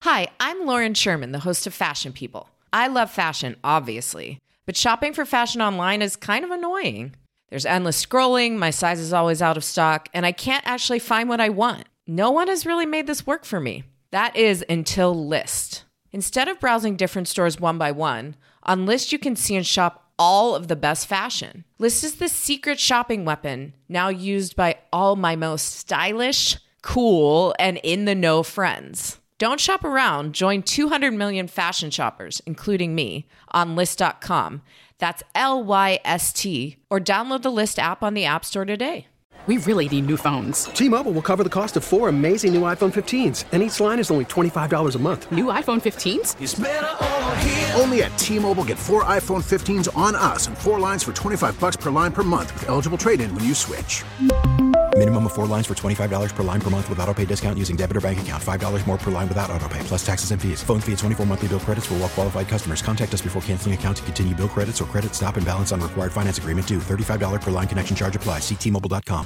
Hi, I'm Lauren Sherman, the host of Fashion People. I love fashion, obviously, but shopping for fashion online is kind of annoying. There's endless scrolling, my size is always out of stock, and I can't actually find what I want. No one has really made this work for me. That is until Lyst. Instead of browsing different stores one by one, on Lyst you can see and shop all of the best fashion. Lyst is the secret shopping weapon, now used by all my most stylish, cool, and in-the-know friends. Don't shop around. Join 200 million fashion shoppers, including me, on Lyst.com. That's Lyst, or download the Lyst app on the App Store today. We really need new phones. T-Mobile will cover the cost of 4 amazing new iPhone 15s, and each line is only $25 a month. New iPhone 15s? It's better over here. Only at T-Mobile, get 4 iPhone 15s on us and 4 lines for $25 per line per month with eligible trade-in when you switch. Minimum of 4 lines for $25 per line per month with autopay discount using debit or bank account. $5 more per line without autopay, plus taxes and fees. Phone fee at 24 monthly bill credits for well-qualified customers. Contact us before canceling account to continue bill credits or credit stop and balance on required finance agreement due. $35 per line connection charge applies. See T-Mobile.com.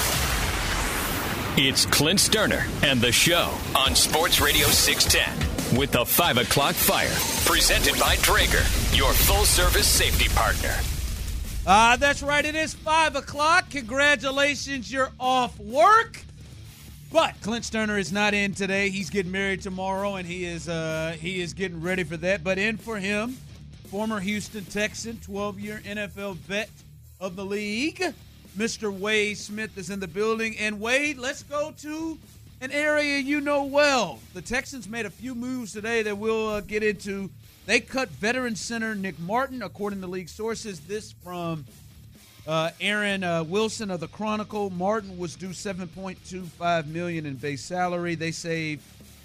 It's Clint Sterner and the show on Sports Radio 610 with the 5 o'clock fire. Presented by Draeger, your full-service safety partner. That's right. It is 5 o'clock. Congratulations, you're off work. But Clint Sterner is not in today. He's getting married tomorrow, and he is getting ready for that. But in for him, former Houston Texan, 12-year NFL vet of the league, Mr. Wade Smith is in the building. And, Wade, let's go to an area you know well. The Texans made a few moves today that we'll get into. They cut veteran center Nick Martin, according to league sources. This from Aaron Wilson of the Chronicle. Martin was due $7.25 million in base salary. They saved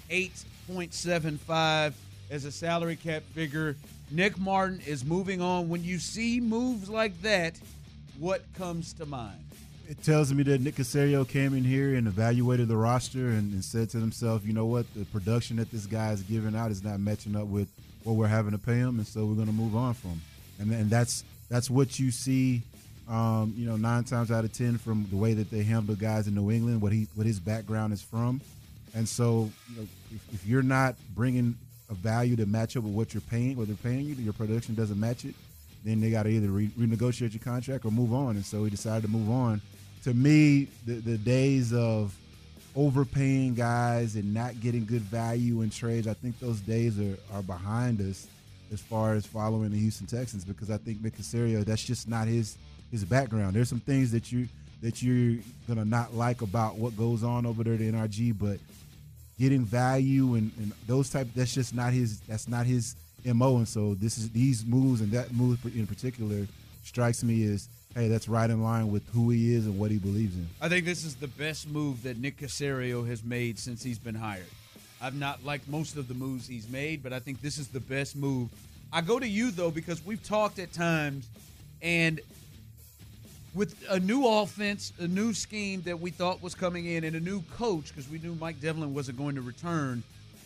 $8.75 as a salary cap figure. Nick Martin is moving on. When you see moves like that, what comes to mind? It tells me that Nick Caserio came in here and evaluated the roster and said to himself, you know what, the production that this guy is giving out is not matching up with what we're having to pay him, and so we're going to move on from him. And that's what you see, 9 times out of 10 from the way that they handle guys in New England, what his background is from. And so, if you're not bringing a value to match up with what they're paying you, your production doesn't match it, then they got to either renegotiate your contract or move on. And so he decided to move on. To me, the days of overpaying guys and not getting good value in trades, I think those days are behind us as far as following the Houston Texans, because I think Nick Caserio, that's just not his background. There's some things that you're gonna not like about what goes on over there at the NRG, but getting value and those that's just not his MO. And so these moves, and that move in particular strikes me as, hey, that's right in line with who he is and what he believes in. I think this is the best move that Nick Caserio has made since he's been hired. I've not liked most of the moves he's made, but I think this is the best move. I go to you, though, because we've talked at times, and with a new offense, a new scheme that we thought was coming in, and a new coach, because we knew Mike Devlin wasn't going to return,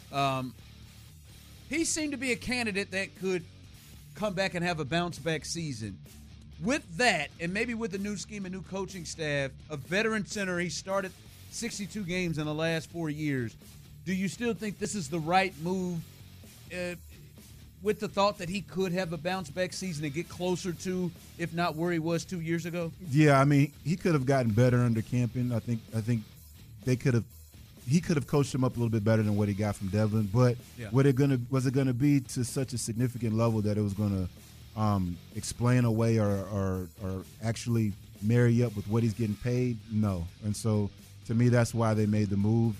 he seemed to be a candidate that could come back and have a bounce-back season. With that, and maybe with a new scheme, a new coaching staff, a veteran center, he started 62 games in the last 4 years. Do you still think this is the right move with the thought that he could have a bounce-back season and get closer to, if not where he was 2 years ago? Yeah, I mean, he could have gotten better under Campen. I think he could have coached him up a little bit better than what he got from Devlin. But was it gonna be to such a significant level that it was gonna explain away or actually marry up with what he's getting paid? No. And so to me, that's why they made the move.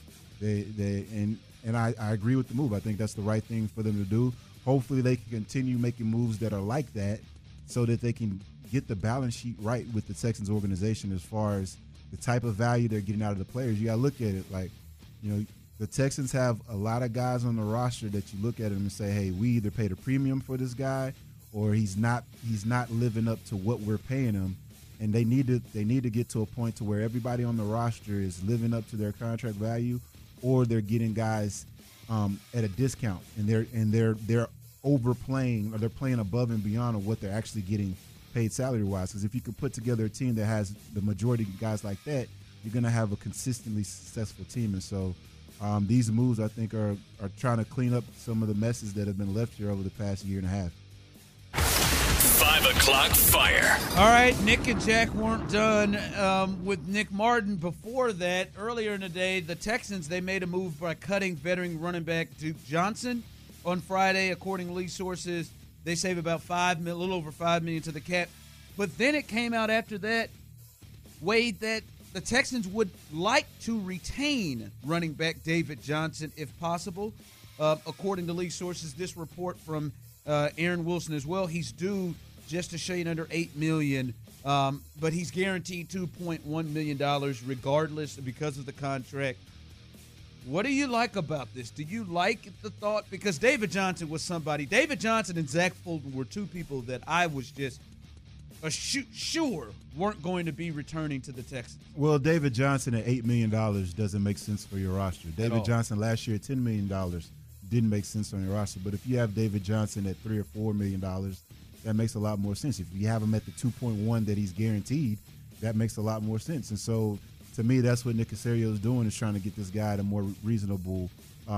I agree with the move. I think that's the right thing for them to do. Hopefully they can continue making moves that are like that so that they can get the balance sheet right with the Texans organization as far as the type of value they're getting out of the players. You got to look at it like, the Texans have a lot of guys on the roster that you look at them and say, hey, we either paid a premium for this guy or he's not living up to what we're paying him. And they need to get to a point to where everybody on the roster is living up to their contract value, or they're getting guys at a discount and they're overplaying, or they're playing above and beyond of what they're actually getting paid salary wise. Because if you could put together a team that has the majority of guys like that, you're going to have a consistently successful team. And so These moves, I think, are trying to clean up some of the messes that have been left here over the past year and a half. 5 o'clock fire. All right, Nick and Jack weren't done with Nick Martin. Before that, earlier in the day, the Texans, they made a move by cutting veteran running back Duke Johnson on Friday. According to league sources, they save about a little over $5 million to the cap. But then it came out after that, Wade, that the Texans would like to retain running back David Johnson if possible. According to league sources, this report from Aaron Wilson as well, he's due just a shade under $8 million, but he's guaranteed $2.1 million regardless because of the contract. What do you like about this? Do you like the thought? Because David Johnson was somebody. David Johnson and Zach Fulton were two people that I was just sure weren't going to be returning to the Texans. Well, David Johnson at $8 million doesn't make sense for your roster. David Johnson last year at $10 million didn't make sense on your roster. But if you have David Johnson at $3 or $4 million, that makes a lot more sense. If you have him at the 2.1 that he's guaranteed, that makes a lot more sense. And so, to me, that's what Nick Caserio is doing, is trying to get this guy at a more reasonable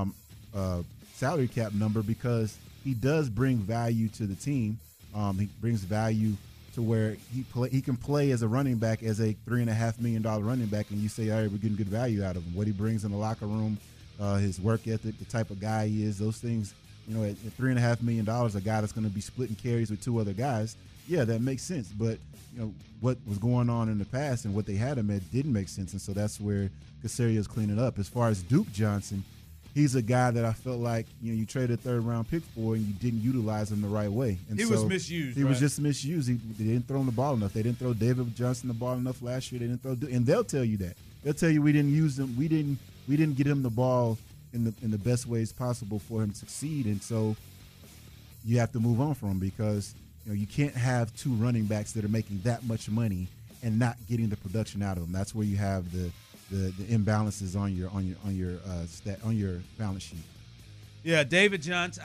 salary cap number, because he does bring value to the team. He brings value to where he can play as a running back, as a $3.5 million running back, and you say, all right, we're getting good value out of him. What he brings in the locker room, his work ethic, the type of guy he is, those things. You know, at $3.5 million, a guy that's going to be splitting carries with two other guys, yeah, that makes sense. But, you know, what was going on in the past and what they had him at didn't make sense, and so that's where Caserio's cleaning up. As far as Duke Johnson, he's a guy that I felt like, you know, you traded a third-round pick for and you didn't utilize him the right way. And he was misused. He was just misused. They didn't throw him the ball enough. They didn't throw David Johnson the ball enough last year. They didn't throw, and they'll tell you that. They'll tell you we didn't use him. We didn't get him the ball in the best ways possible for him to succeed, and so you have to move on from him, because you know you can't have two running backs that are making that much money and not getting the production out of them. That's where you have the imbalances on your balance sheet. Yeah, David Johnson.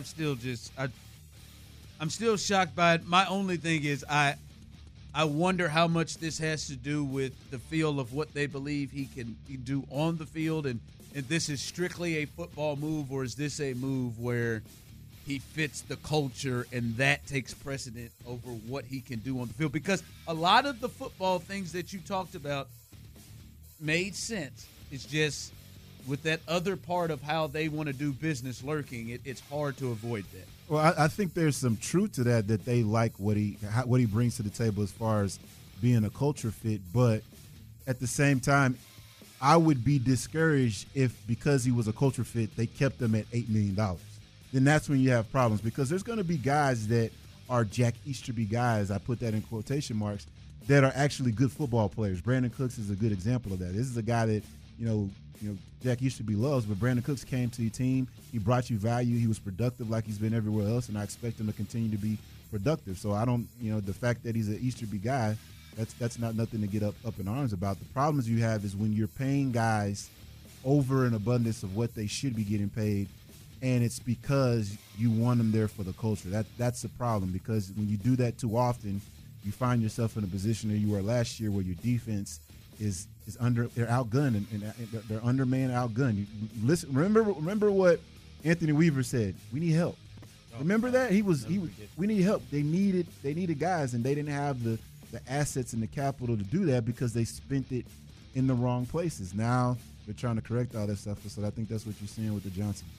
I'm still shocked by it. My only thing is I wonder how much this has to do with the feel of what they believe he can do on the field, and this is strictly a football move, or is this a move where he fits the culture and that takes precedent over what he can do on the field? Because a lot of the football things that you talked about made sense. It's just with that other part of how they want to do business lurking, it's hard to avoid that. Well, I think there's some truth to that they like what he brings to the table as far as being a culture fit. But at the same time, I would be discouraged if, because he was a culture fit, they kept him at $8 million. Then that's when you have problems, because there's going to be guys that are Jack Easterby guys, I put that in quotation marks, that are actually good football players. Brandon Cooks is a good example of that. This is a guy that, you know, Jack Easterby loves, but Brandon Cooks came to your team. He brought you value. He was productive like he's been everywhere else, and I expect him to continue to be productive. So I don't, the fact that he's an Easterby guy, that's not nothing to get up in arms about. The problems you have is when you're paying guys over an abundance of what they should be getting paid, and it's because you want them there for the culture. That's the problem, because when you do that too often, you find yourself in a position that you were last year, where your defense is they're outgunned and they're undermanned, outgunned. Listen, remember what Anthony Weaver said. We need help. Remember that we need help. They needed guys, and they didn't have the assets and the capital to do that because they spent it in the wrong places. Now they're trying to correct all that stuff. So I think that's what you're seeing with the Johnsons.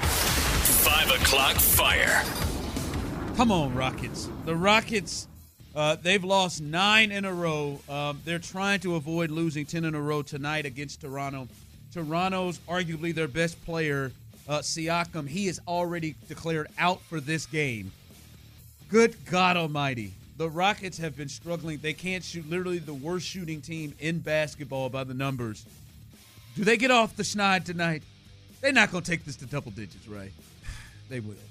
5 o'clock fire. Come on, Rockets. The Rockets, they've lost 9 in a row. They're trying to avoid losing 10 in a row tonight against Toronto. Toronto's arguably their best player, Siakam. He is already declared out for this game. Good God almighty. The Rockets have been struggling. They can't shoot, literally the worst shooting team in basketball by the numbers. Do they get off the schneid tonight? They're not going to take this to double digits, right? They will.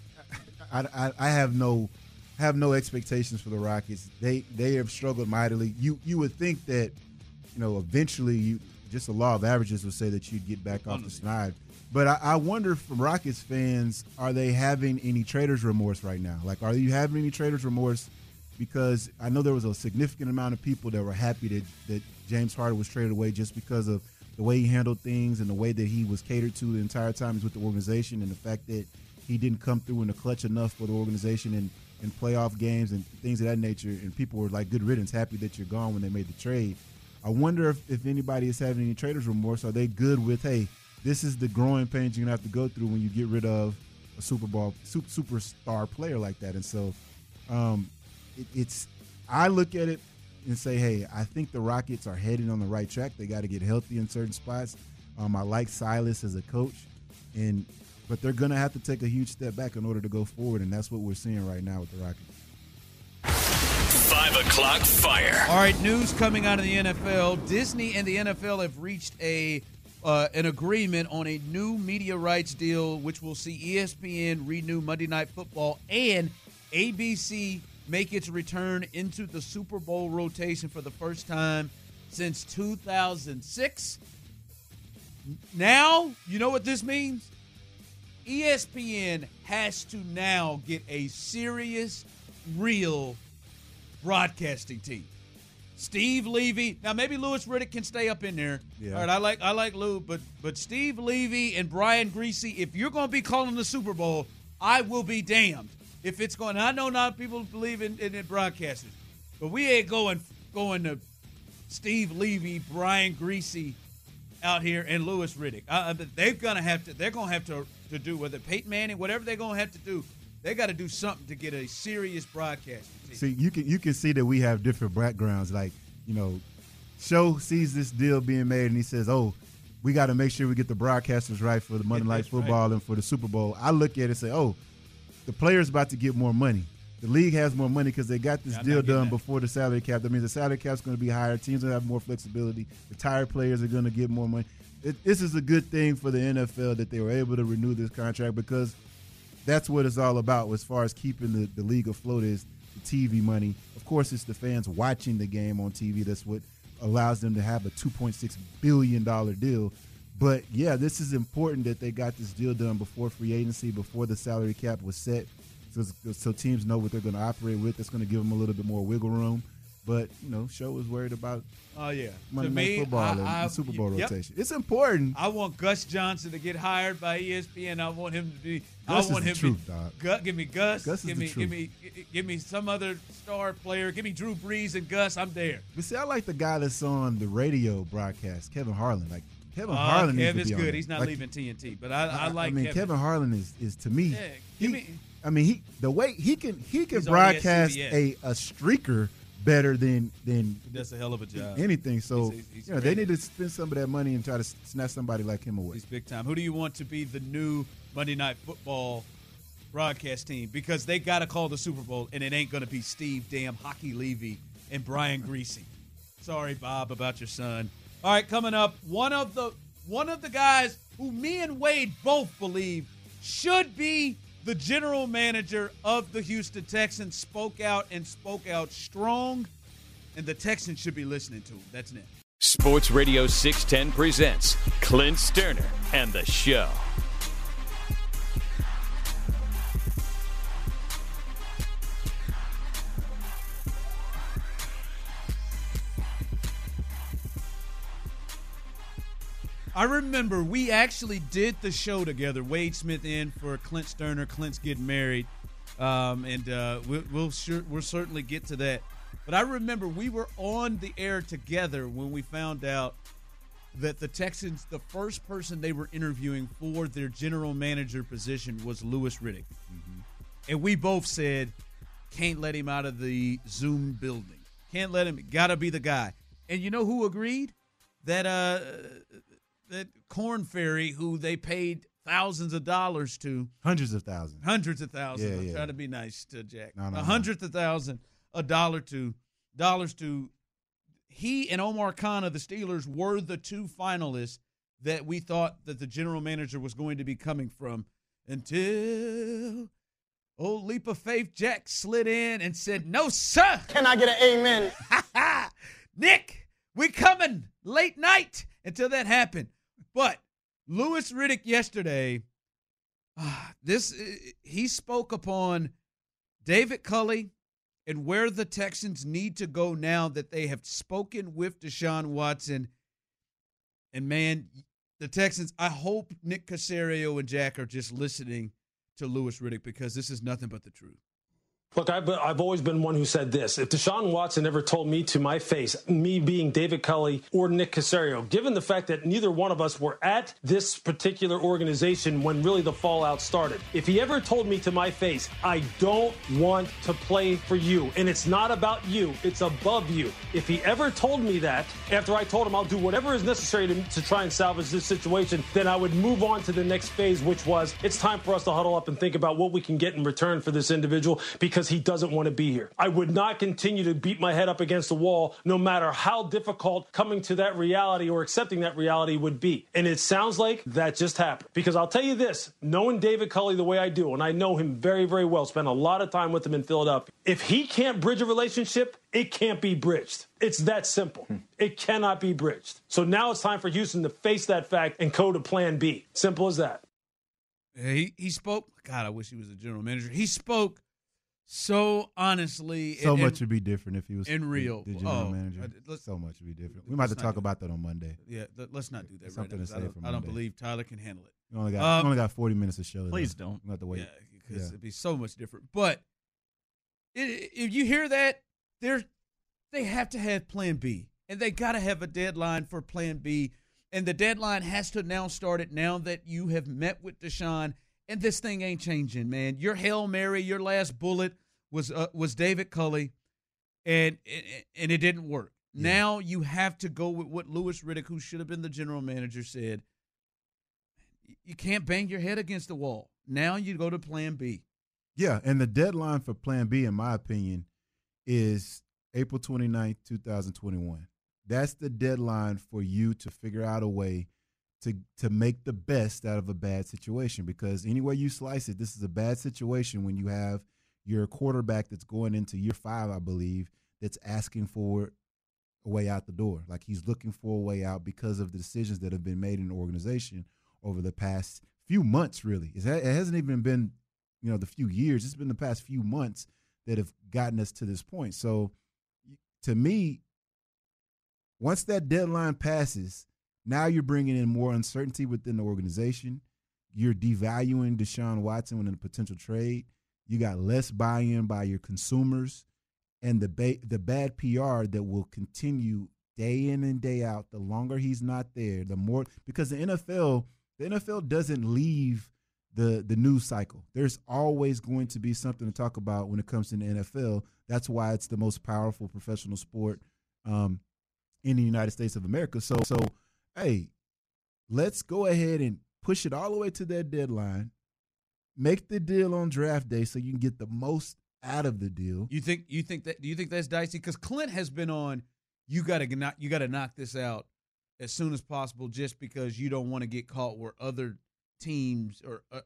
I have no expectations for the Rockets. They have struggled mightily. You would think that, eventually just the law of averages would say that you'd get back off the schneid. But I wonder, from Rockets fans, are they having any trader's remorse right now? Like, are you having any trader's remorse? Because I know there was a significant amount of people that were happy that James Harden was traded away just because of the way he handled things and the way that he was catered to the entire time he's with the organization, and the fact that he didn't come through in the clutch enough for the organization in playoff games and things of that nature, and people were like, good riddance, happy that you're gone when they made the trade. I wonder if anybody is having any traders remorse. Are they good with, hey, this is the growing pains you're going to have to go through when you get rid of a superstar player like that? And so I look at it and say, hey, I think the Rockets are heading on the right track. They got to get healthy in certain spots. I like Silas as a coach, but they're going to have to take a huge step back in order to go forward, and that's what we're seeing right now with the Rockets. 5 o'clock fire. All right, news coming out of the NFL. Disney and the NFL have reached an agreement on a new media rights deal, which will see ESPN renew Monday Night Football and ABC make its return into the Super Bowl rotation for the first time since 2006. Now, you know what this means? ESPN has to now get a serious, real broadcasting team. Steve Levy. Now maybe Louis Riddick can stay up in there. Yeah. All right, I like Lou, but Steve Levy and Brian Greasy, if you're going to be calling the Super Bowl, I will be damned if it's going. I know not people believe in broadcasters, but we ain't going to Steve Levy, Brian Greasy out here, and Louis Riddick. They're going to have to do with it. Peyton Manning, whatever they're going to have to do. They got to do something to get a serious broadcasting team. See, you can see that we have different backgrounds. Like, Show sees this deal being made, and he says, "Oh, we got to make sure we get the broadcasters right for the Monday Night Football and for the Super Bowl." I look at it and say, "Oh, the players about to get more money. The league has more money because they got this deal done before the salary cap. That means the salary cap's going to be higher. Teams will have more flexibility. Retired players are going to get more money. This is a good thing for the NFL that they were able to renew this contract, because that's what it's all about as far as keeping the league afloat, is the TV money. Of course, it's the fans watching the game on TV. That's what allows them to have a $2.6 billion deal. But, yeah, this is important that they got this deal done before free agency, before the salary cap was set, so teams know what they're going to operate with. That's going to give them a little bit more wiggle room. But, Show was worried about Monday Night Football and Super Bowl rotation. It's important. I want Gus Johnson to get hired by ESPN. I want him to be. Gus I want is him the truth, dog. Give me Gus. Gus is the truth. Give me some other star player. Give me Drew Brees and Gus. I'm there. But see, I like the guy that's on the radio broadcast, Kevin Harlan. Like, Kevin Harlan needs to be good. on He's not leaving TNT, but I like. Kevin Harlan is to me. Yeah, the way he can broadcast a streaker better than that's a hell of a job. Anything. So he's they need to spend some of that money and try to snatch somebody like him away. He's big time. Who do you want to be the new Monday Night Football broadcast team? Because they got to call the Super Bowl, and it ain't going to be Steve damn Hockey Levy and Brian Greasy. Sorry, Bob, about your son. All right, coming up, one of the guys who me and Wade both believe should be the general manager of the Houston Texans spoke out strong, and the Texans should be listening to him. That's next. Sports Radio 610 presents Clint Sterner and the Show. I remember we actually did the show together. Wade Smith in for Clint Sterner. Clint's getting married, we'll certainly get to that. But I remember we were on the air together when we found out that the Texans, the first person they were interviewing for their general manager position was Louis Riddick. Mm-hmm. And we both said, can't let him out of the Zoom building. Can't let him. Got to be the guy. And you know who agreed? That Corn Ferry, who they paid thousands of dollars to. Hundreds of thousands. I'm trying to be nice to Jack. Hundreds of thousands, dollars to. He and Omar Khan of the Steelers were the two finalists that we thought that the general manager was going to be coming from, until old leap of faith Jack slid in and said, "No, sir." Can I get an amen? Nick, we coming late night. Until that happened. But Louis Riddick yesterday, he spoke upon David Culley and where the Texans need to go now that they have spoken with Deshaun Watson. And, man, the Texans, I hope Nick Caserio and Jack are just listening to Louis Riddick because this is nothing but the truth. Look, I've always been one who said this. If Deshaun Watson ever told me to my face, me being David Culley or Nick Caserio, given the fact that neither one of us were at this particular organization when really the fallout started, if he ever told me to my face, I don't want to play for you, and it's not about you, it's above you. If he ever told me that, after I told him I'll do whatever is necessary to try and salvage this situation, then I would move on to the next phase, which was it's time for us to huddle up and think about what we can get in return for this individual because he doesn't want to be here. I would not continue to beat my head up against the wall no matter how difficult coming to that reality or accepting that reality would be. And it sounds like that just happened. Because I'll tell you this, knowing David Culley the way I do, and I know him very, very well, spent a lot of time with him in Philadelphia, if he can't bridge a relationship, it can't be bridged. It's that simple. It cannot be bridged. So now it's time for Houston to face that fact and go to plan B. Simple as that. He spoke. God, I wish he was a general manager. He spoke so honestly. So much would be different if he was in real. the general manager. So much would be different. We might have to talk about that on Monday. Yeah, let's not do that Something right to now. say for I don't Monday. believe Tyler can handle it. We only got 40 minutes of show. Please don't. We have to wait. Yeah, because it'd be so much different. But if you hear that, they have to have Plan B, and they got to have a deadline for Plan B, and the deadline has to now start it now that you have met with Deshaun, and this thing ain't changing, man. Your Hail Mary, your last bullet was David Culley, and it didn't work. Yeah. Now you have to go with what Louis Riddick, who should have been the general manager, said. You can't bang your head against the wall. Now you go to Plan B. Yeah, and the deadline for Plan B, in my opinion, is April 29th, 2021. That's the deadline for you to figure out a way to make the best out of a bad situation, because any way you slice it, this is a bad situation when you have your quarterback that's going into year 5, I believe, that's asking for a way out the door. Like he's looking for a way out because of the decisions that have been made in the organization over the past few months, really. It hasn't even been, the few years. It's been the past few months that have gotten us to this point. So to me, once that deadline passes, now you're bringing in more uncertainty within the organization. You're devaluing Deshaun Watson with a potential trade. You got less buy-in by your consumers, and the bad PR that will continue day in and day out. The longer he's not there, the more, because the NFL doesn't leave the news cycle. There's always going to be something to talk about when it comes to the NFL. That's why it's the most powerful professional sport in the United States of America. So hey, let's go ahead and push it all the way to that deadline. Make the deal on draft day so you can get the most out of the deal. Do you think that's dicey? Because Clint has been on. You got to knock this out as soon as possible, just because you don't want to get caught where other teams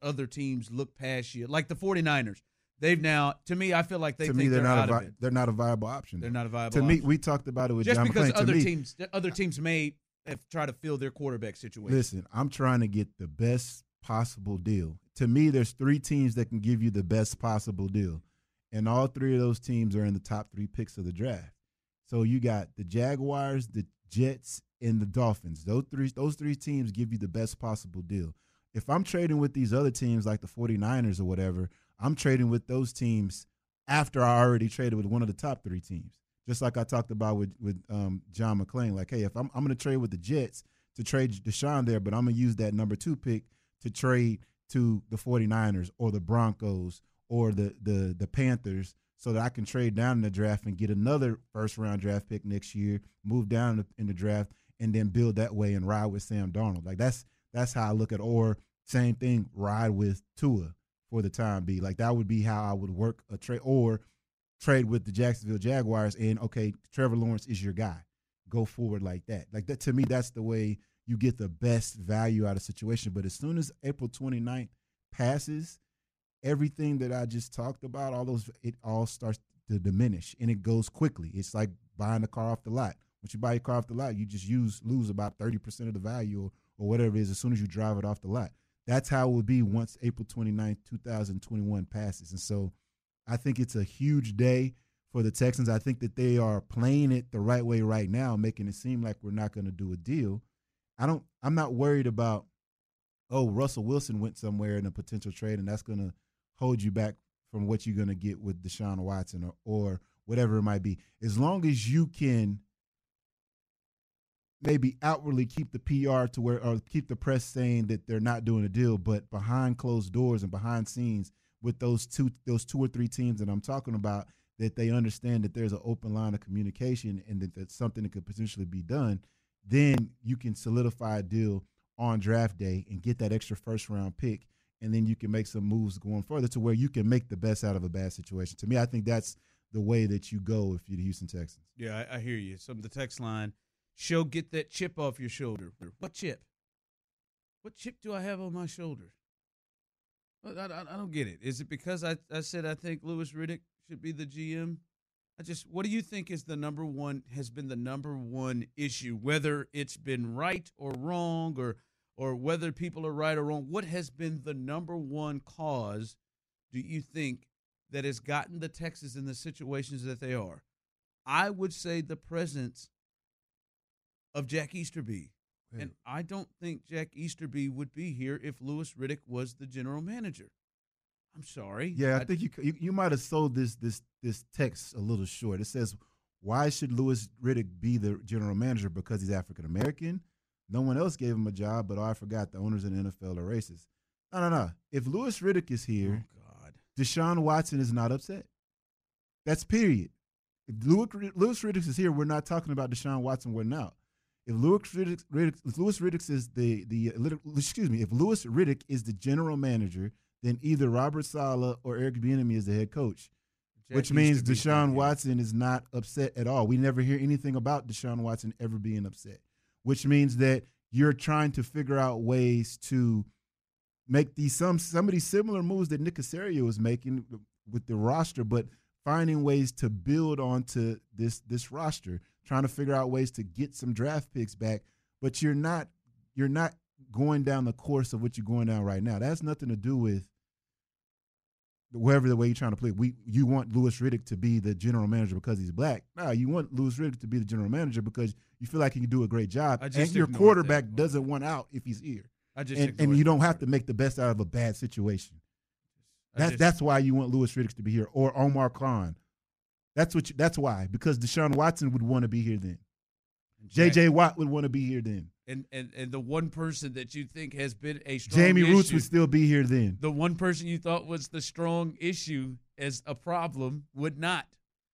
look past you, like the 49ers. They've now, to me, I feel like they're out of it. They're not a viable option. They're not a viable option. To me, we talked about it with just John because McClain. other teams may have tried to fill their quarterback situation. Listen, I'm trying to get the best possible deal. To me, there's 3 teams that can give you the best possible deal, and all 3 of those teams are in the top 3 picks of the draft. So you got the Jaguars, the Jets, and the Dolphins. Those three teams give you the best possible deal. If I'm trading with these other teams like the 49ers or whatever, I'm trading with those teams after I already traded with one of the top 3 teams. Just like I talked about with John McClain. Like, hey, if I'm going to trade with the Jets to trade Deshaun there, but I'm going to use that number 2 pick to trade to the 49ers or the Broncos or the Panthers, so that I can trade down in the draft and get another first-round draft pick next year, move down in the draft, and then build that way and ride with Sam Darnold. Like, that's how I look at it. Or same thing, ride with Tua for the time being. Like, that would be how I would work a trade, or trade with the Jacksonville Jaguars and, okay, Trevor Lawrence is your guy. Go forward like that. Like, that, to me, that's the way you get the best value out of the situation. But as soon as April 29th passes, everything that I just talked about, it all starts to diminish, and it goes quickly. It's like buying a car off the lot. Once you buy your car off the lot, you just lose about 30% of the value or whatever it is as soon as you drive it off the lot. That's how it will be once April 29th, 2021 passes. And so I think it's a huge day for the Texans. I think that they are playing it the right way right now, making it seem like we're not going to do a deal. I'm not worried about, Russell Wilson went somewhere in a potential trade, and that's going to hold you back from what you're going to get with Deshaun Watson or whatever it might be. As long as you can maybe outwardly keep the PR or keep the press saying that they're not doing a deal, but behind closed doors and behind scenes with those two or three teams that I'm talking about, that they understand that there's an open line of communication and that that's something that could potentially be done, then you can solidify a deal on draft day and get that extra first-round pick, and then you can make some moves going further to where you can make the best out of a bad situation. To me, I think that's the way that you go if you're the Houston Texans. Yeah, I hear you. Some of the text line, "Show, get that chip off your shoulder." What chip? What chip do I have on my shoulder? I don't get it. Is it because I said I think Louis Riddick should be the GM? What do you think has been the number one issue, whether it's been right or wrong, or whether people are right or wrong? What has been the number one cause, do you think, that has gotten the Texans in the situations that they are? I would say the presence of Jack Easterby. Yeah. And I don't think Jack Easterby would be here if Louis Riddick was the general manager. I'm sorry. Yeah, I think you might have sold this text a little short. It says, why should Louis Riddick be the general manager? Because he's African-American? No one else gave him a job, but I forgot the owners in the NFL are racist. No. If Louis Riddick is here, Deshaun Watson is not upset. That's period. If Louis Riddick is here, we're not talking about Deshaun Watson winning out. If Louis Riddick is the general manager, then either Robert Saleh or Eric Bieniemy is the head coach, which means Deshaun Watson is not upset at all. We never hear anything about Deshaun Watson ever being upset, which means that you're trying to figure out ways to make some of these similar moves that Nick Caserio is making with the roster, but finding ways to build onto this roster, trying to figure out ways to get some draft picks back. But you're not going down the course of what you're going down right now. That has nothing to do with wherever the way you're trying to play. You want Louis Riddick to be the general manager because he's black. No, you want Louis Riddick to be the general manager because you feel like he can do a great job, and your quarterback doesn't want out if he's here. And you don't have to make the best out of a bad situation. That's why you want Louis Riddick to be here, or Omar Khan. That's why, because Deshaun Watson would want to be here then. J.J. Watt would want to be here then. And the one person that you think has been a strong Jamie issue, Roots would still be here then. The one person you thought was the strong issue as a problem would not.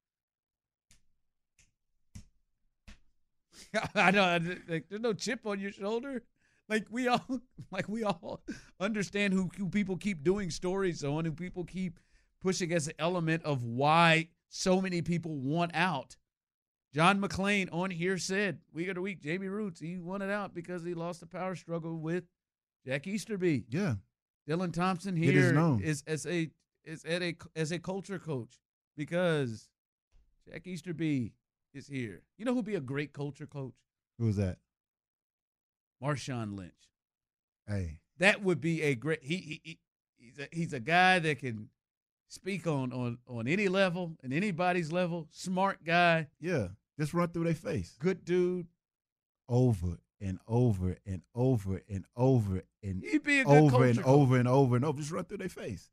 I know. There's no chip on your shoulder. We all understand who people keep doing stories on, who people keep pushing as an element of why so many people want out. John McClain on here said, week after week, Jamie Roots, he wanted out because he lost the power struggle with Jack Easterby. Yeah. Dylan Thompson here is as a culture coach because Jack Easterby is here. You know who'd be a great culture coach? Who's that? Marshawn Lynch. Hey. That would be a great he's a guy that can speak on any level and anybody's level. Smart guy. Yeah. Just run through their face. Good dude. Over and over and over and over and He'd be a good over culture and coach. over and over and over. Just run through their face.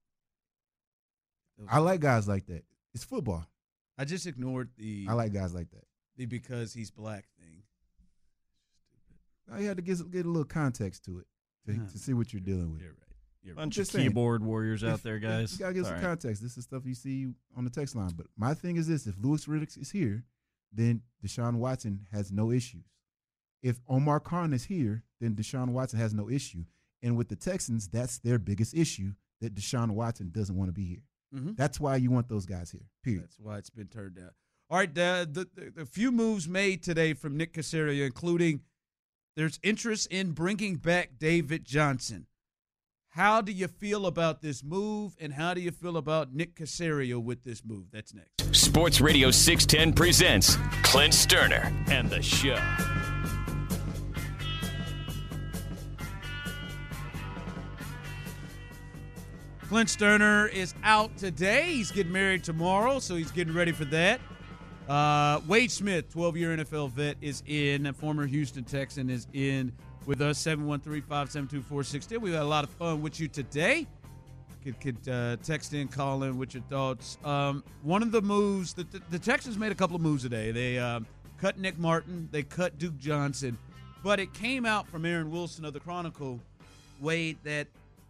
I like guys like that. It's football. I just ignored the I like guys like that. The because he's black thing. You had to get a little context to it to see what you're dealing with. You're right. Bunch of keyboard warriors out there, guys. You got to get some context. This is stuff you see on the text line. But my thing is this. If Louis Riddick is here, then Deshaun Watson has no issues. If Omar Khan is here, then Deshaun Watson has no issue. And with the Texans, that's their biggest issue, that Deshaun Watson doesn't want to be here. Mm-hmm. That's why you want those guys here, period. That's why it's been turned down. All right, the few moves made today from Nick Caserio, including there's interest in bringing back David Johnson. How do you feel about this move, and how do you feel about Nick Caserio with this move? That's next. Sports Radio 610 presents Clint Sterner and the Show. Clint Sterner is out today. He's getting married tomorrow, so he's getting ready for that. Wade Smith, 12-year NFL vet, is in. A former Houston Texan is in with us, 713-572-4610. We've had a lot of fun with you today. Could text in, call in with your thoughts. One of the moves, the Texans made a couple of moves today. They cut Nick Martin. They cut Duke Johnson. But it came out from Aaron Wilson of the Chronicle, Wade, that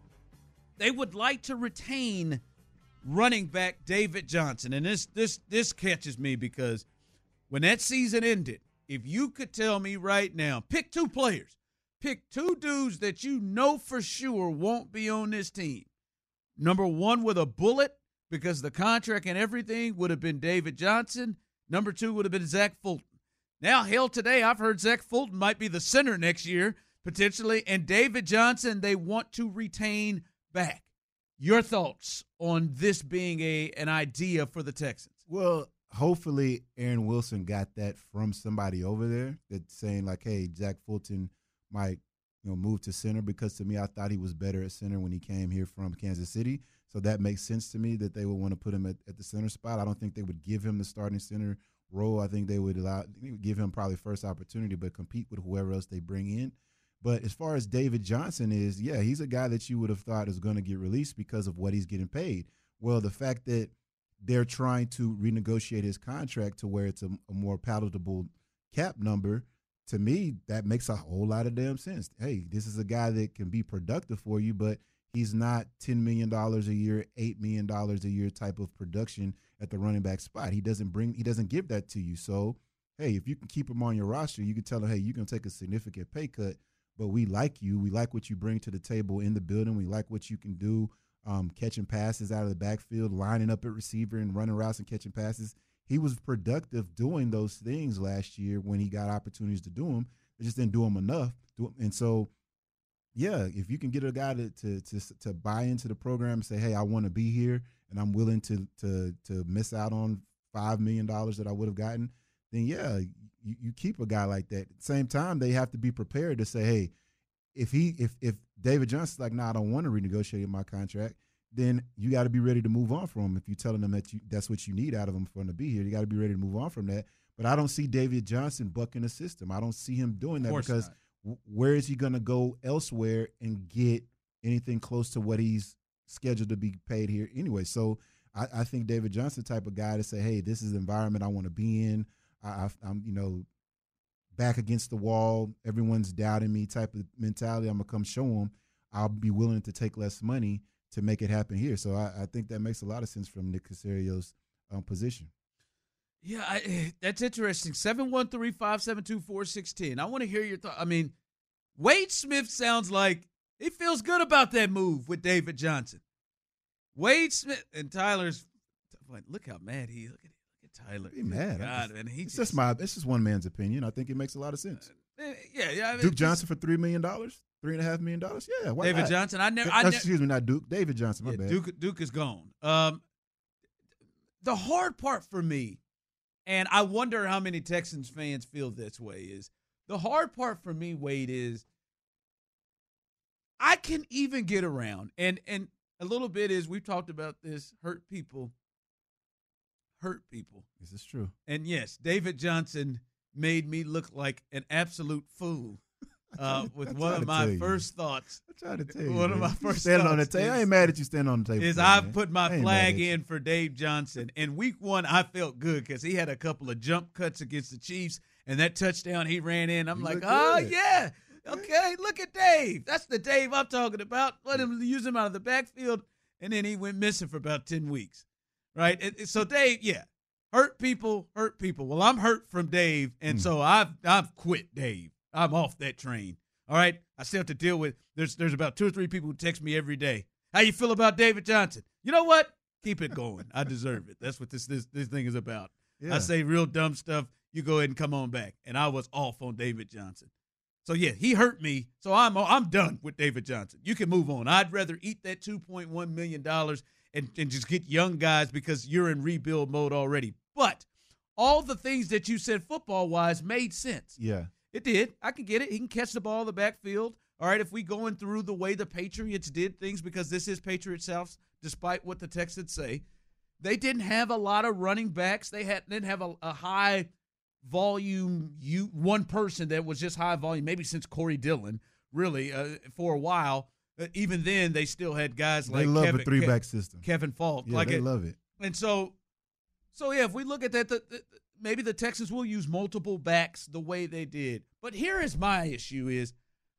they would like to retain running back David Johnson. And this catches me because when that season ended, if you could tell me right now, pick two players, pick two dudes that you know for sure won't be on this team. Number one with a bullet, because the contract and everything would have been David Johnson. Number two would have been Zach Fulton. Now, hell, today I've heard Zach Fulton might be the center next year, potentially, and David Johnson they want to retain back. Your thoughts on this being an idea for the Texans? Well, hopefully Aaron Wilson got that from somebody over there that's saying, like, hey, Zach Fulton might move to center, because to me I thought he was better at center when he came here from Kansas City. So that makes sense to me that they would want to put him at the center spot. I don't think they would give him the starting center role. I think they would give him probably first opportunity, but compete with whoever else they bring in. But as far as David Johnson is, yeah, he's a guy that you would have thought is going to get released because of what he's getting paid. Well, the fact that they're trying to renegotiate his contract to where it's a more palatable cap number, to me, that makes a whole lot of damn sense. Hey, this is a guy that can be productive for you, but he's not $10 million a year, $8 million a year type of production at the running back spot. He doesn't give that to you. So, hey, if you can keep him on your roster, you can tell him, hey, you're going to take a significant pay cut, but we like you. We like what you bring to the table in the building. We like what you can do, catching passes out of the backfield, lining up at receiver and running routes and catching passes. He was productive doing those things last year when he got opportunities to do them. They just didn't do them enough. And so, yeah, if you can get a guy to buy into the program and say, hey, I want to be here and I'm willing to miss out on $5 million that I would have gotten, then, yeah, you keep a guy like that. At the same time, they have to be prepared to say, hey, if David Johnson's like, nah, I don't want to renegotiate my contract, then you got to be ready to move on from him. If you're telling them that that's what you need out of him for him to be here, you got to be ready to move on from that. But I don't see David Johnson bucking the system. I don't see him doing that, because where is he going to go elsewhere and get anything close to what he's scheduled to be paid here anyway? So I think David Johnson type of guy to say, hey, this is the environment I want to be in. I'm back against the wall. Everyone's doubting me type of mentality. I'm going to come show them. I'll be willing to take less money to make it happen here. So I think that makes a lot of sense from Nick Casario's position. Yeah, that's interesting. 713-572-4610. I want to hear your thoughts. I mean, Wade Smith sounds like he feels good about that move with David Johnson. Wade Smith and Tyler's – look how mad he is. Look at Tyler. Be mad. God, man, it's just one man's opinion. I think it makes a lot of sense. Yeah. I mean, Duke Johnson for $3 million? $3.5 million? Yeah, why David not? Johnson. Excuse me, not Duke. David Johnson. My bad. Duke is gone. The hard part for me, and I wonder how many Texans fans feel this way, is the hard part for me, Wade, is I can even get around, and a little bit is we've talked about this, hurt people. This is true. And yes, David Johnson made me look like an absolute fool. With one of my first thoughts. I'm trying to tell you. One of my first standing thoughts on the table. I ain't mad at you standing on the table. I've put my flag in for Dave Johnson. And week one, I felt good because he had a couple of jump cuts against the Chiefs, and that touchdown he ran in. I'm like, oh, yeah. Okay, look at Dave. That's the Dave I'm talking about. Let him use him out of the backfield, and then he went missing for about 10 weeks. Right? So Dave, yeah. Hurt people. Well, I'm hurt from Dave, and so I've quit Dave. I'm off that train. All right? I still have to deal with there's about 2 or 3 people who text me every day. How you feel about David Johnson? You know what? Keep it going. I deserve it. That's what this thing is about. Yeah. I say real dumb stuff. You go ahead and come on back. And I was off on David Johnson. So, yeah, he hurt me. So I'm done with David Johnson. You can move on. I'd rather eat that $2.1 million and just get young guys because you're in rebuild mode already. But all the things that you said football-wise made sense. Yeah. It did. I can get it. He can catch the ball in the backfield. All right, if we going through the way the Patriots did things, because this is Patriots South, despite what the Texans say, they didn't have a lot of running backs. They didn't have a high volume, one person that was just high volume, maybe since Corey Dillon, really, for a while. Even then, they still had guys like They love a three-back system. Kevin Falk. Yeah, they love it. And so yeah, if we look at that, maybe the Texans will use multiple backs the way they did. But here is my issue is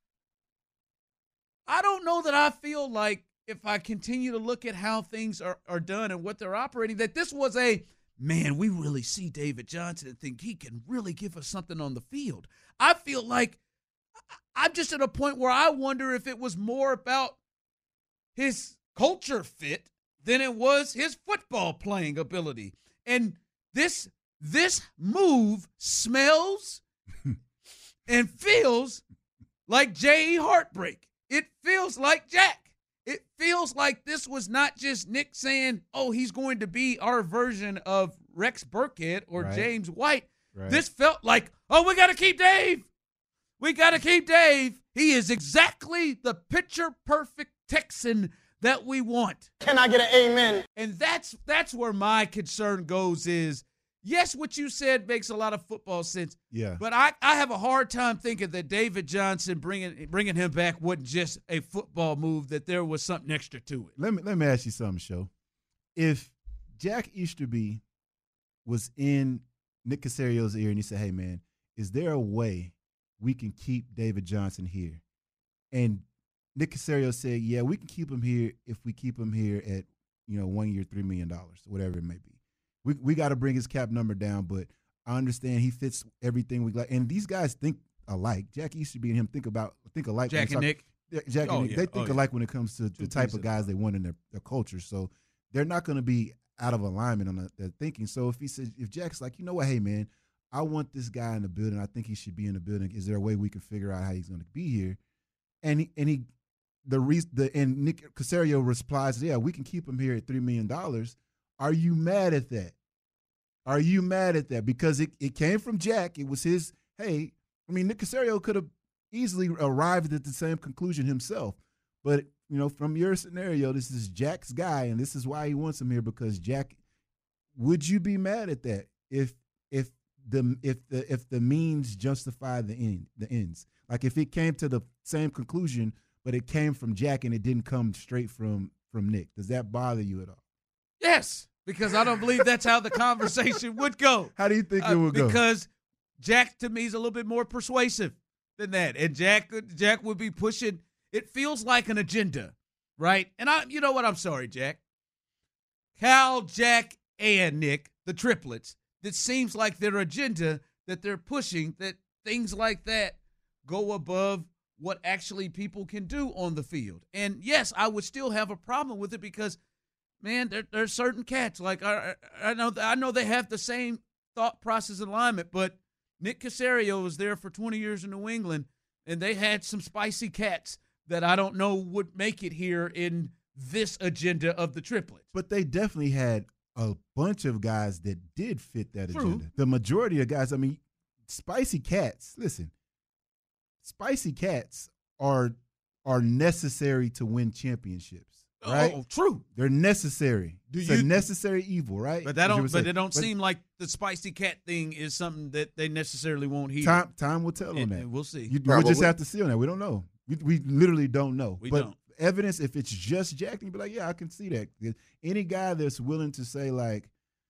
I don't know that I feel like if I continue to look at how things are done and what they're operating, that this was man, we really see David Johnson and think he can really give us something on the field. I feel like I'm just at a point where I wonder if it was more about his culture fit than it was his football playing ability. And this move smells and feels like J.E. Heartbreak. It feels like Jack. It feels like this was not just Nick saying, oh, he's going to be our version of Rex Burkhead or James White. Right. This felt like, oh, we got to keep Dave. We got to keep Dave. He is exactly the picture-perfect Texan that we want. Can I get an amen? And that's where my concern goes is, yes, what you said makes a lot of football sense. Yeah. But I have a hard time thinking that David Johnson bringing him back wasn't just a football move, that there was something extra to it. Let me ask you something, Sho. If Jack Easterby was in Nick Caserio's ear and he said, hey, man, is there a way we can keep David Johnson here? And Nick Caserio said, yeah, we can keep him here if we keep him here at, 1 year, $3 million, whatever it may be. We got to bring his cap number down, but I understand he fits everything we like. And these guys think alike. Jack Easterby and him think alike. Jack and Nick. Jack and Nick. They think alike when it comes to the type of guys they want in their culture. So they're not going to be out of alignment on their thinking. So if Jack's like, you know what, hey, man, I want this guy in the building. I think he should be in the building. Is there a way we can figure out how he's going to be here? And Nick Caserio replies, yeah, we can keep him here at $3 million. Are you mad at that? Are you mad at that? Because it came from Jack. It was his, hey, Nick Caserio could have easily arrived at the same conclusion himself. But, from your scenario, this is Jack's guy, and this is why he wants him here, because Jack, would you be mad at that if the means justify the ends? Like if it came to the same conclusion, but it came from Jack and it didn't come straight from Nick, does that bother you at all? Yes, because I don't believe that's how the conversation would go. How do you think it would go? Because Jack, to me, is a little bit more persuasive than that. And Jack would be pushing, it feels like an agenda, right? And you know what? I'm sorry, Jack. Cal, Jack, and Nick, the triplets, it seems like their agenda that they're pushing, that things like that go above what actually people can do on the field. And, yes, I would still have a problem with it because, man, there's certain cats. Like, I know they have the same thought process and alignment, but Nick Caserio was there for 20 years in New England, and they had some spicy cats that I don't know would make it here in this agenda of the triplets. But they definitely had a bunch of guys that did fit that True. agenda. The majority of guys, spicy cats, listen, spicy cats are necessary to win championships, right? Oh, true. They're necessary. It's a necessary evil, right? But it don't seem like the spicy cat thing is something that they necessarily won't hear. Time will tell on that. We'll see. We'll just have to see on that. We don't know. We literally don't know. We but don't. Evidence, if it's just Jack, you'd be like, yeah, I can see that. Any guy that's willing to say, like,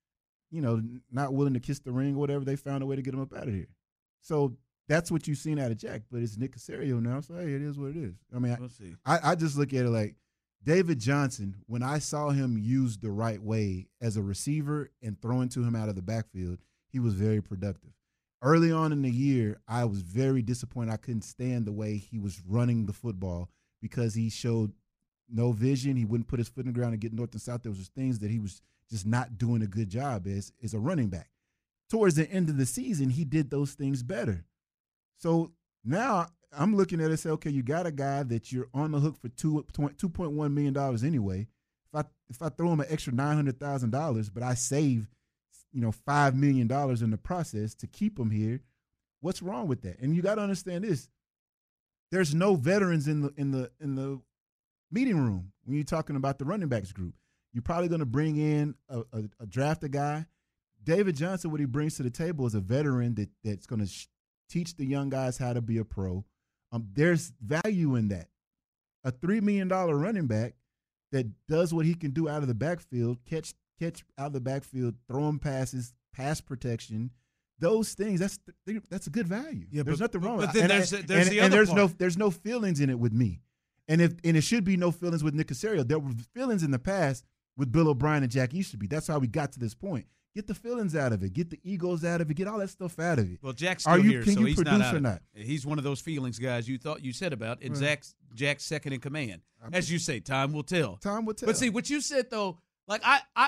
not willing to kiss the ring or whatever, they found a way to get him up out of here. So that's what you've seen out of Jack. But it's Nick Caserio now, so, hey, it is what it is. We'll see. I just look at it like David Johnson, when I saw him used the right way as a receiver and throwing to him out of the backfield, he was very productive. Early on in the year, I was very disappointed. I couldn't stand the way he was running the football because he showed no vision. He wouldn't put his foot in the ground and get north and south. There was just things that he was just not doing a good job as a running back. Towards the end of the season, he did those things better. So now I'm looking at it and say, okay, you got a guy that you're on the hook for $2.1 million anyway. If I throw him an extra $900,000, but I save $5 million in the process to keep him here, what's wrong with that? And you got to understand this: there's no veterans in the meeting room when you're talking about the running backs group. You're probably going to bring in a draft a guy. David Johnson, what he brings to the table is a veteran that's going to teach the young guys how to be a pro. There's value in that. A $3 million running back that does what he can do out of the backfield, catch out of the backfield, throwing passes, pass protection, those things. That's a good value. Yeah, there's nothing wrong with that. But then there's no feelings in it with me, and it should be no feelings with Nick Caserio. There were feelings in the past with Bill O'Brien and Jack Easterby. That's how we got to this point. Get the feelings out of it. Get the egos out of it. Get all that stuff out of it. Well, Jack's still here, can so you he's produce not out or of not? it. He's one of those feelings guys you said about, and Right. Jack's second in command. As you say, time will tell. Time will tell. But see, what you said though, like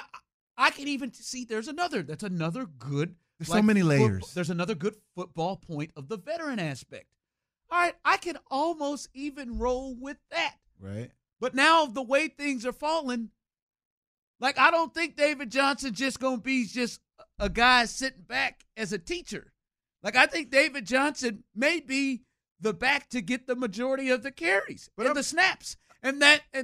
I can even see that's another good. There's so many layers. There's another good football point of the veteran aspect. All right, I can almost even roll with that. Right. But now the way things are falling, like I don't think David Johnson's just going to be just a guy sitting back as a teacher. Like I think David Johnson may be the back to get the majority of the carries and the snaps. And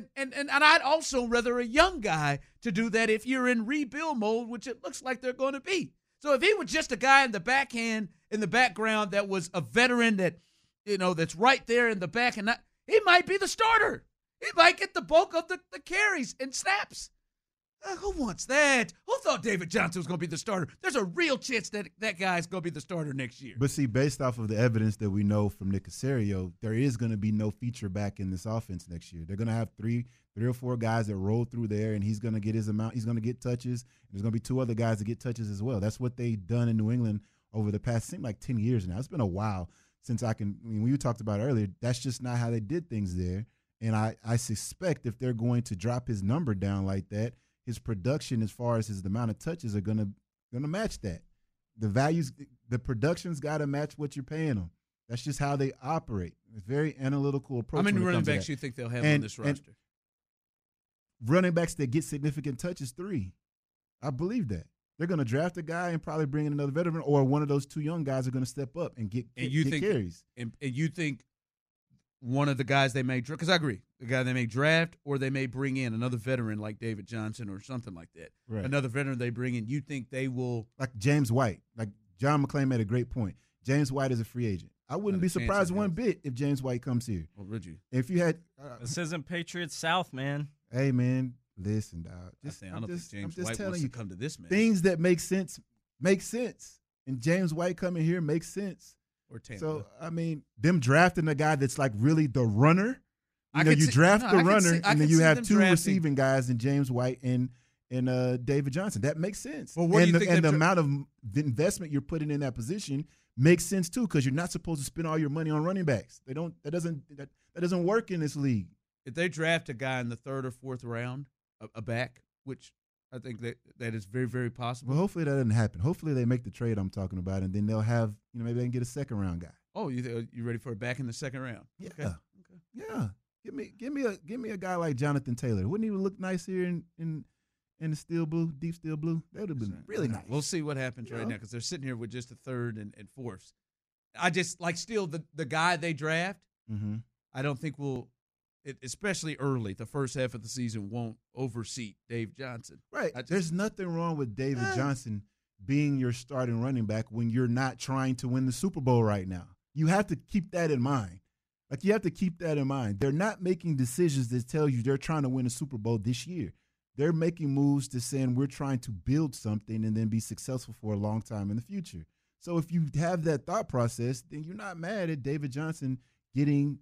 I'd also rather a young guy to do that if you're in rebuild mode, which it looks like they're going to be. So if he was just a guy in the background that was a veteran that's right there in the back, and he might be the starter. He might get the bulk of the carries and snaps. Who wants that? Who thought David Johnson was going to be the starter? There's a real chance that guy's going to be the starter next year. But see, based off of the evidence that we know from Nick Caserio, there is going to be no feature back in this offense next year. They're going to have three or four guys that roll through there, and he's going to get his amount. He's going to get touches. And there's going to be two other guys that get touches as well. That's what they've done in New England over the past, seemed like 10 years now. It's been a while since when you talked about earlier, that's just not how they did things there. And I suspect if they're going to drop his number down like that, his production as far as the amount of touches are gonna match that. The production's got to match what you're paying them. That's just how they operate. It's a very analytical approach. How many running backs you think they'll have on this roster? Running backs that get significant touches, 3. I believe that. They're going to draft a guy and probably bring in another veteran, or one of those 2 young guys are going to step up and get carries. And you think one of the guys they may draft, because I agree, the guy they may draft, or they may bring in another veteran like David Johnson or something like that. Right. Another veteran they bring in, you think they will. Like James White. Like John McClain made a great point. James White is a free agent. I wouldn't be surprised one bit if James White comes here. Well, would you? If you had. This isn't Patriots South, man. Hey, man. Listen, dog. I don't think James White wants to come to this man. Things that make sense make sense. And James White coming here makes sense. Or Tampa. So, I mean, them drafting a guy that's like really the runner. You draft the runner, and then you have 2 receiving guys in James White and David Johnson. That makes sense. Well, what do you think the amount of the investment you're putting in that position makes sense too, because you're not supposed to spend all your money on running backs. That doesn't work in this league. If they draft a guy in the 3rd or 4th round, a back, which I think that is very, very possible. Well, hopefully that doesn't happen. Hopefully they make the trade I'm talking about, and then they'll have, maybe they can get a 2nd round guy. Oh, you ready for a back in the 2nd round? Yeah. Okay. Yeah. Give me a guy like Jonathan Taylor. Wouldn't he look nice here in the steel blue, deep steel blue? That would have been really nice. We'll see what happens right now, because they're sitting here with just a 3rd and 4th. I just still the guy they draft. Mm-hmm. I don't think especially early, the first half of the season, won't overseat Dave Johnson. Right. There's nothing wrong with David Johnson being your starting running back when you're not trying to win the Super Bowl right now. You have to keep that in mind. You have to keep that in mind. They're not making decisions that tell you they're trying to win a Super Bowl this year. They're making moves to saying we're trying to build something and then be successful for a long time in the future. So if you have that thought process, then you're not mad at David Johnson getting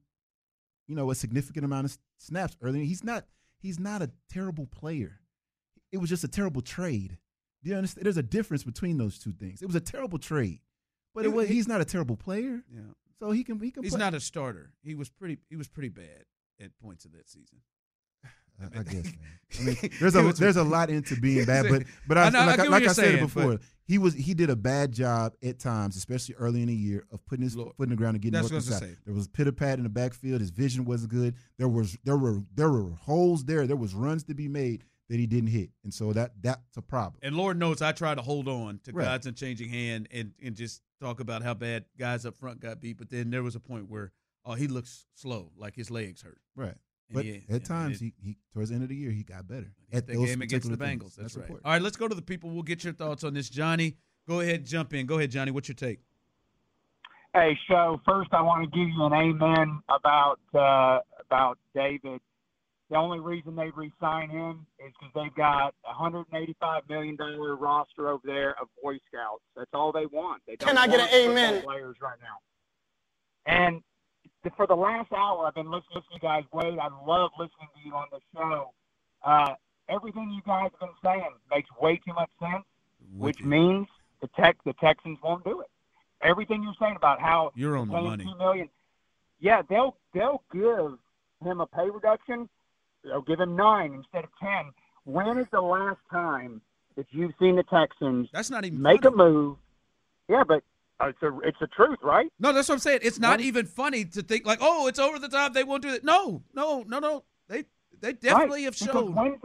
a significant amount of snaps early. He's not a terrible player. It was just a terrible trade. Do you understand? There's a difference between those two things. It was a terrible trade, but he's not a terrible player. Yeah. So he can. He's not a starter. He was pretty bad at points of that season. I guess, man. I mean, there's a lot into being bad, but like I said it before, he did a bad job at times, especially early in the year, of putting his foot in the ground and getting north and south. There was pitter-pat in the backfield. His vision wasn't good. There were holes there. There was runs to be made that he didn't hit, and so that's a problem. And Lord knows I try to hold on to God's unchanging hand and just talk about how bad guys up front got beat, but then there was a point where he looks slow, like his legs hurt. Right. But at times, he towards the end of the year, he got better. At that game against the Bengals. That's right. Important. All right, let's go to the people. We'll get your thoughts on this. Johnny, go ahead, jump in. Go ahead, Johnny. What's your take? Hey, so first I want to give you an amen about David. The only reason they re-signed him is because they've got a $185 million roster over there of Boy Scouts. That's all they want. They don't Can I get an amen? Players right now. And for the last hour, I've been listening to you guys. Wade, I love listening to you on the show. Everything you guys have been saying makes way too much sense, which means the Texans won't do it. Everything you're saying about how you're on the money. $2 million, yeah, they'll give him a pay reduction. They'll give him 9 instead of 10. When is the last time that you've seen the Texans that's not even make funny. a move? Yeah, but it's the truth, right? No, that's what I'm saying. It's not even funny to think like, oh, it's over the top. They won't do that. No. They definitely have shown. When's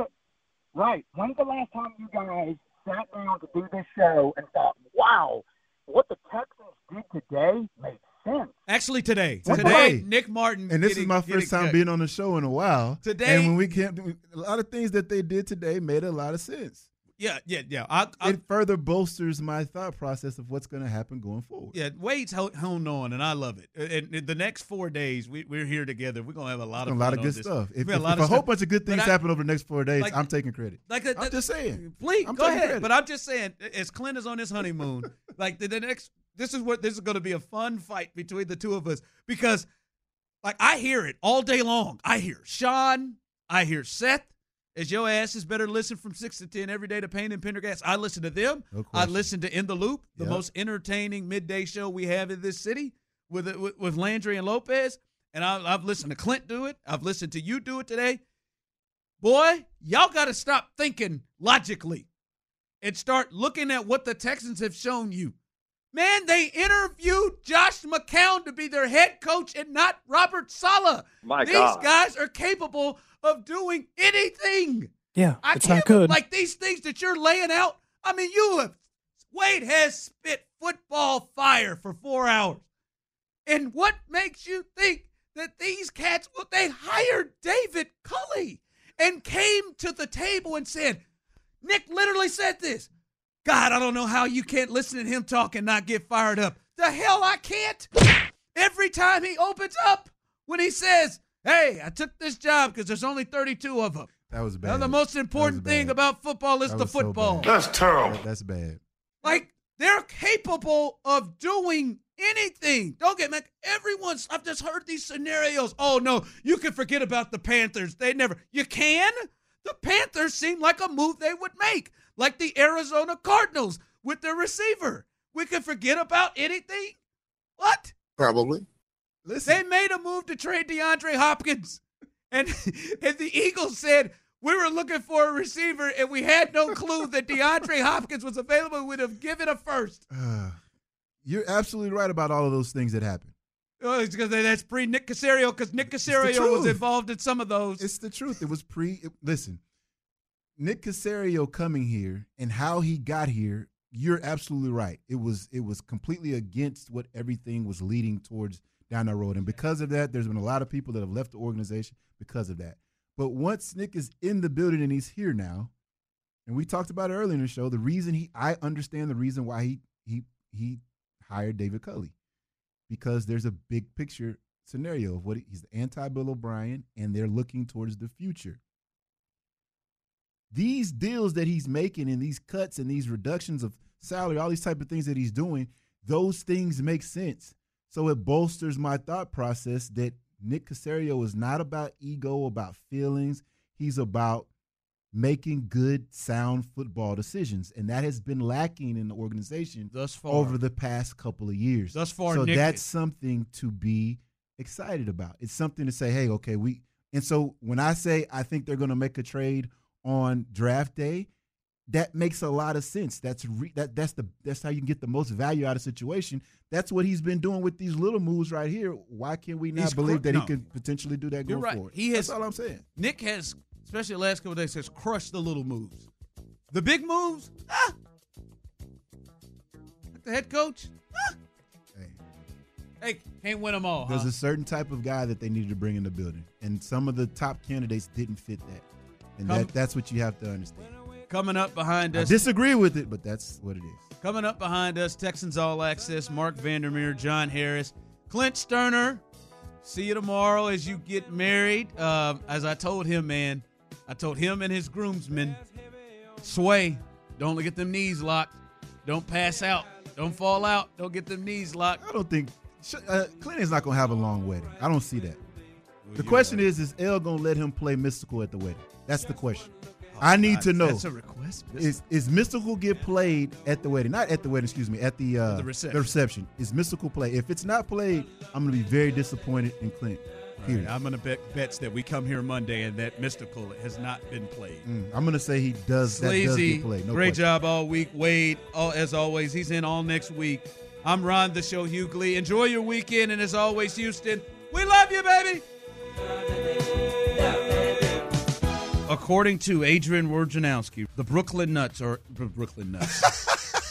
the last time you guys sat down to do this show and thought, wow, what the Texans did today makes sense? Actually, today, Nick Martin. And this is my first time being on the show in a while. Today, and when we can't, a lot of things that they did today made a lot of sense. Yeah. It further bolsters my thought process of what's going to happen going forward. Yeah, Wade's honed on, and I love it. And the next 4 days, we're here together. We're going to have a lot of good stuff. If a whole bunch of good things happen over the next 4 days, I'm taking credit. I'm just saying. Please, I'm go ahead. credit. But I'm just saying, as Clint is on his honeymoon, like the next – this is going to be a fun fight between the two of us because, like, I hear it all day long. I hear Sean. I hear Seth. As your ass is better listen from 6 to 10 every day to Payne and Pendergast. I listen to them. No I listen to In the Loop, the most entertaining midday show we have in this city with Landry and Lopez. And I've listened to Clint do it. I've listened to you do it today. Boy, y'all got to stop thinking logically and start looking at what the Texans have shown you. Man, they interviewed Josh McCown to be their head coach and not Robert Saleh. These guys are capable of doing anything. Yeah, it's not good. Like these things that you're laying out. I mean, Wade has spit football fire for 4 hours. And what makes you think that these cats, they hired David Culley and came to the table and said, Nick literally said this. God, I don't know how you can't listen to him talk and not get fired up. The hell I can't. Every time he opens up, when he says, hey, I took this job because there's only 32 of them. That was bad. Now, the most important thing about football is the football. So that's terrible. That's bad. Like, they're capable of doing anything. Don't get mad. I've just heard these scenarios. Oh, no, you can forget about the Panthers. You can? The Panthers seem like a move they would make. Like the Arizona Cardinals with their receiver. We can forget about anything? What? Probably. Listen. They made a move to trade DeAndre Hopkins. And the Eagles said, we were looking for a receiver, and we had no clue that DeAndre Hopkins was available. We would have given a first. You're absolutely right about all of those things that happened. Oh, it's because that's pre-Nick Caserio, because Nick Caserio was involved in some of those. It's the truth. It was listen. Nick Caserio coming here and how he got here, you're absolutely right. It was completely against what everything was leading towards down that road. And because of that, there's been a lot of people that have left the organization because of that. But once Nick is in the building and he's here now, and we talked about it earlier in the show, I understand the reason why he hired David Culley. Because there's a big picture scenario of he's the anti-Bill O'Brien, and they're looking towards the future. These deals that he's making and these cuts and these reductions of salary, all these type of things that he's doing, those things make sense. So it bolsters my thought process that Nick Caserio is not about ego, about feelings. He's about making good, sound football decisions. And that has been lacking in the organization thus far over the past couple of years. Thus far, so Nick, that's something to be excited about. It's something to say, hey, okay, and so when I say I think they're going to make a trade on draft day, that makes a lot of sense. That's how you can get the most value out of the situation. That's what he's been doing with these little moves right here. Why can't we not believe that he can potentially do that going forward? That's all I'm saying. Nick has, especially the last couple of days, has crushed the little moves. The big moves, like the head coach, Hey, can't win them all. There's a certain type of guy that they needed to bring in the building, and some of the top candidates didn't fit that. And that's what you have to understand. Coming up behind us. I disagree with it, but that's what it is. Coming up behind us, Texans All Access, Mark Vandermeer, John Harris, Clint Sterner. See you tomorrow as you get married. As I told him, man, I told him and his groomsmen, sway. Don't get them knees locked. Don't pass out. Don't fall out. Don't get them knees locked. I don't think Clint is not going to have a long wedding. I don't see that. The question is Elle going to let him play Mystical at the wedding? That's the question. I need to know. That's a request. Is Mystical get played at the wedding? Not at the wedding, excuse me, at the reception. Is Mystical play? If it's not played, I'm going to be very disappointed in Clint. Right, I'm going to bet bets that we come here Monday and that Mystical has not been played. I'm going to say he does. Sleazy, that does get played. No great question. job all week. Wade, as always, he's in all next week. I'm Ron the Show Hughley. Enjoy your weekend, and as always, Houston, we love you, baby. According to Adrian Wojnarowski, the Brooklyn Nuts are Brooklyn Nuts.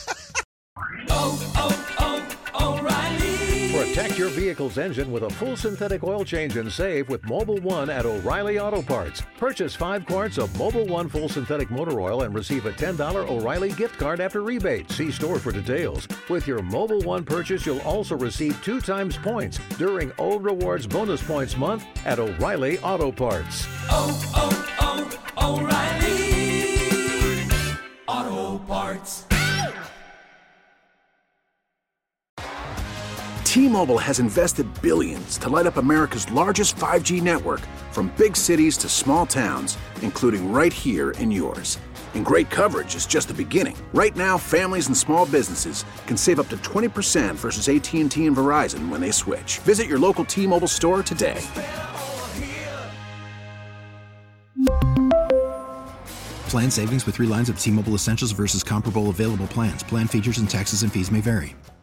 O'Reilly. Protect your vehicle's engine with a full synthetic oil change and save with Mobil 1 at O'Reilly Auto Parts. Purchase 5 quarts of Mobil 1 full synthetic motor oil and receive a $10 O'Reilly gift card after rebate. See store for details. With your Mobil 1 purchase, you'll also receive 2 times points during O Rewards Bonus Points Month at O'Reilly Auto Parts. O'Reilly Auto Parts. T-Mobile has invested billions to light up America's largest 5G network, from big cities to small towns, including right here in yours. And great coverage is just the beginning. Right now, families and small businesses can save up to 20% versus AT&T and Verizon when they switch. Visit your local T-Mobile store today. Plan savings with 3 lines of T-Mobile Essentials versus comparable available plans. Plan features and taxes and fees may vary.